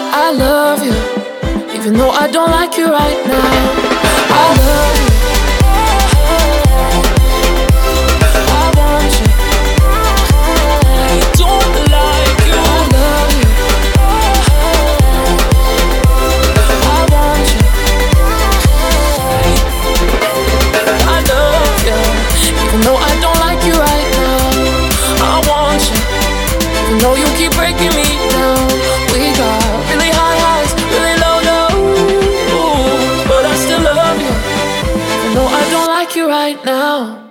I love you, even though I don't like you right now. I love you. I want you. I don't like you. I love you. I want you. I love you, even though I don't like you right now. I want you, even though you keep breaking me down. We got really high highs, really low lows, but I still love you, even though I don't like you right now.